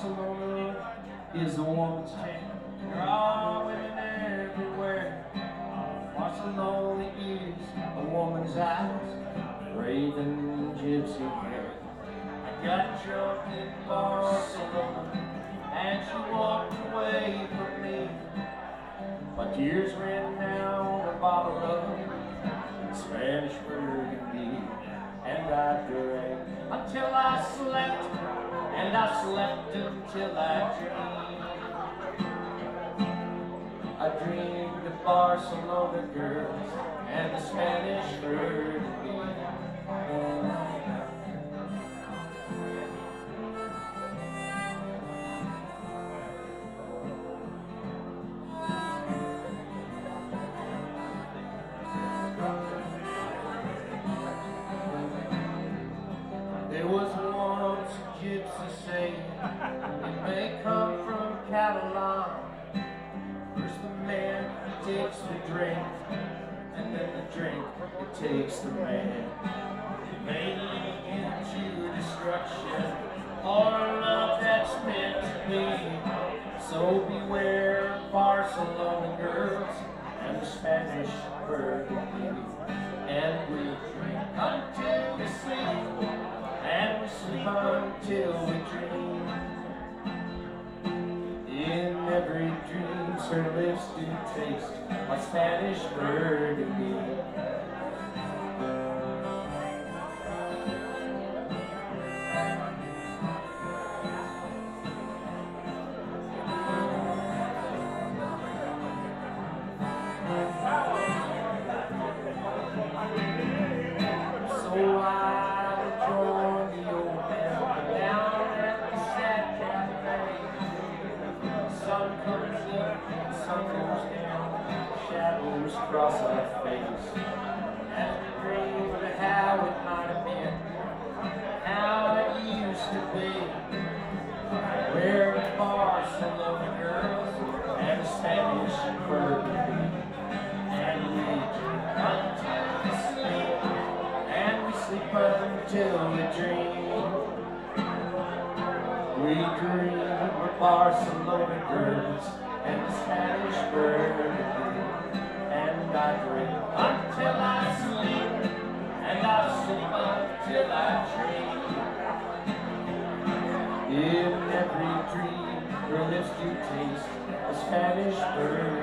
Barcelona is a woman's town. There are women everywhere. Barcelona is a woman's eyes, raven gypsy hair. I got drunk in Barcelona and she walked away from me. My tears ran down a bottle of Spanish Burgundy, and I drank until I slept, and I slept until I dreamed. I dreamed of Barcelona girls and the Spanish Burgundy. There was once a gypsy saying, it may come from Catalan. First the man takes the drink, and then the drink it takes the man. It may lead into destruction, or love that's meant to be. So beware of Barcelona girls and the Spanish Burgundy. And we drink until we sleep, and we sleep until we dream. In every dream, her lips do taste like Spanish Burgundy. So I joined the old man down at the sad cafe. The sun comes up and the sun goes down, shadows cross our face. As we dream of how it might have been, how it used to be. Where the Barcelona girls and the Spanish Burgundy. And we drink until we sleep, and we sleep until we dream. We dream of Barcelona girls and the Spanish Burgundy. And I drink until I sleep, and I sleep until I dream. In every dream, her lips do taste the Spanish Burgundy.